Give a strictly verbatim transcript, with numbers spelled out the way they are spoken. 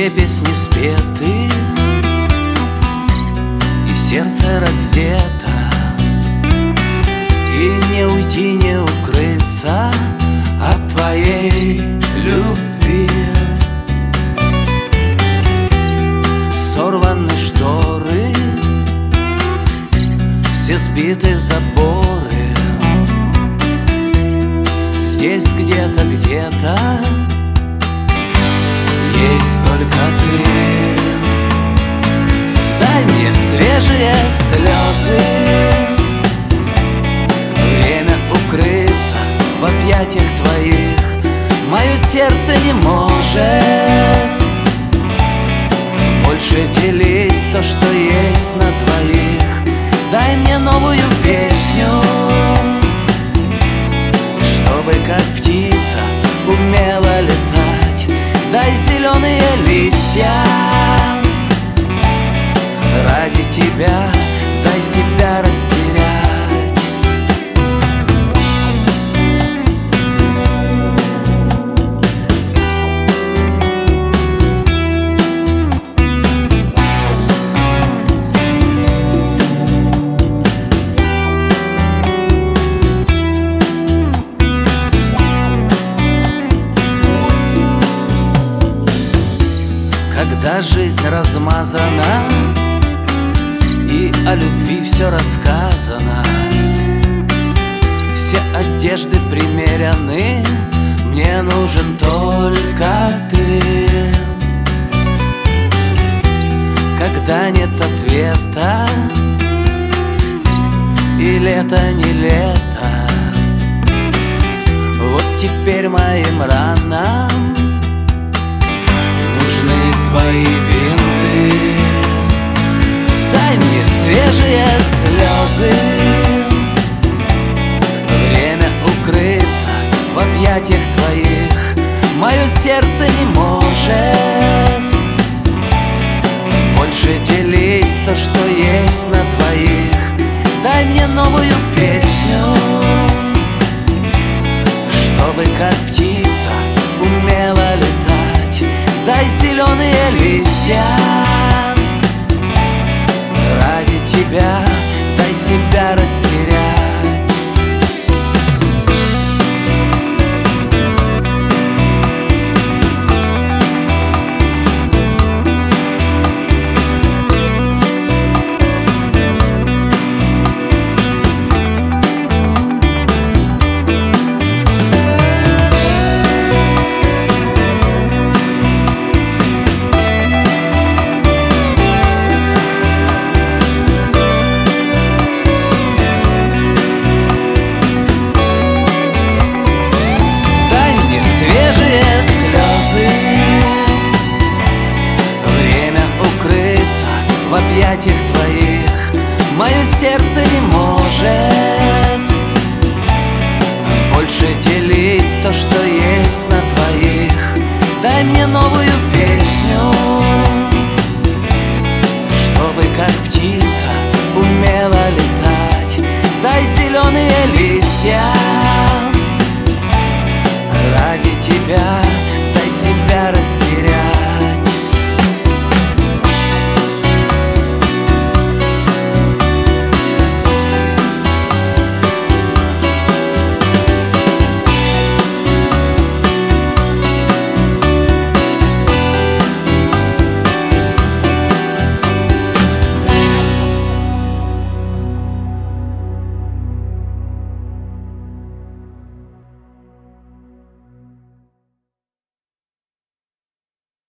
все песни спеты, и сердце раздето, и не уйти, не укрыться от твоей любви. Сорваны шторы, все сбиты заборы. Здесь где-то, где-то есть только ты. Дай мне свежие слезы, время укрыться в объятиях твоих. Мое сердце не может больше делить то, что есть на двоих. Дай мне новую песню, чтобы как птица умела летать. Дай зеленые листья ради тебя, дай себя растерять. Когда жизнь размазана и о любви все рассказано, все одежды примеряны, мне нужен только ты. Когда нет ответа, и лето не лето, вот теперь моим ранам нужны твои бинты. Дай мне свежие слезы, время укрыться в объятиях твоих. Мое сердце не может больше делить то, что есть на двоих. Дай мне новую песню, чтобы как птица умела летать. Дай зеленые листья ради тебя, дай себя растерять. В объятиях твоих мое сердце не может больше делить то, что есть на двоих. Дай мне новую песню, чтобы как птица умела летать. Дай зеленые листья ради тебя,